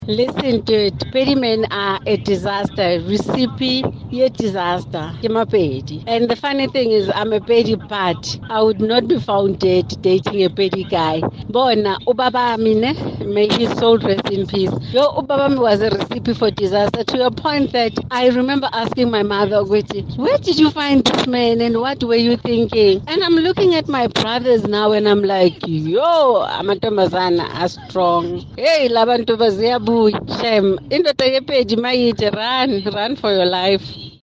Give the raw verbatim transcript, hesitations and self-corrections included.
Listen to it. Petty men are a disaster. Recipe, a disaster. Kima petty. And the funny thing is, I'm a petty but I would not be found dead dating a petty guy. Bona, Ubaba Mine, may his soul rest in peace. Your Ubaba was a recipe for disaster to a point that I remember asking my mother, Gweti, where did you find this man and what were you thinking? And I'm looking at my brothers now and I'm like, yo, amatomazana are strong. Hey, labantu baziyabuya. Shem, indoda yepeji mayithi, run, run for your life.